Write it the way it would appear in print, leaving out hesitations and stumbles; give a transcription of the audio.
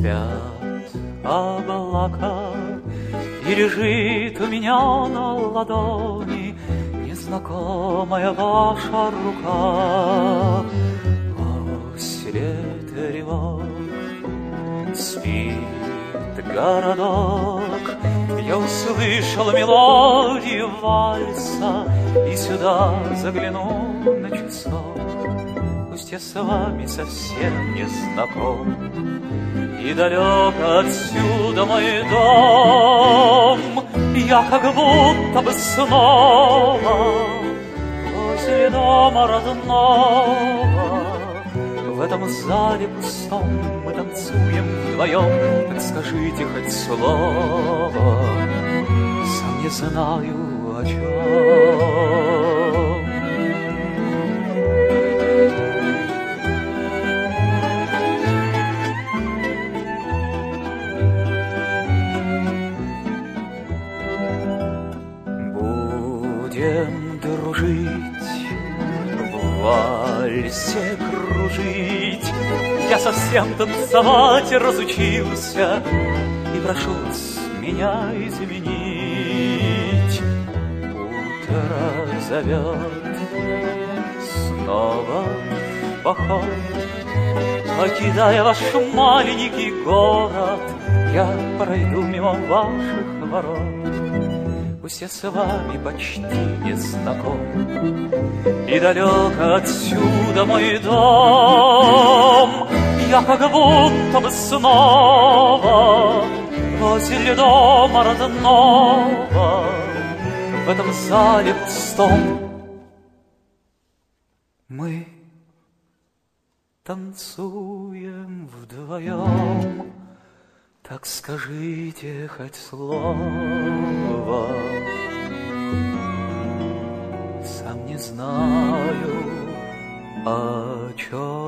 Спят облака, и лежит у меня на ладони незнакомая ваша рука. После тревог спит городок, я услышал мелодию вальса и сюда загляну на часок. Пусть я с вами совсем не знаком, и далек отсюда мой дом, я как будто бы снова возле дома родного. В этом зале пустом мы танцуем вдвоем, так скажите хоть слово, сам не знаю о чем. Будем дружить, в вальсе кружить, я совсем танцевать разучился, и прошу вас меня изменить. Утро зовет снова в поход, покидая ваш маленький город, я пройду мимо ваших ворот. Пусть я с вами почти не знаком, и далек отсюда мой дом, я как будто бы снова возле дома родного. В этом зале пустом мы танцуем вдвоем, так скажите хоть слово, сам не знаю о чем.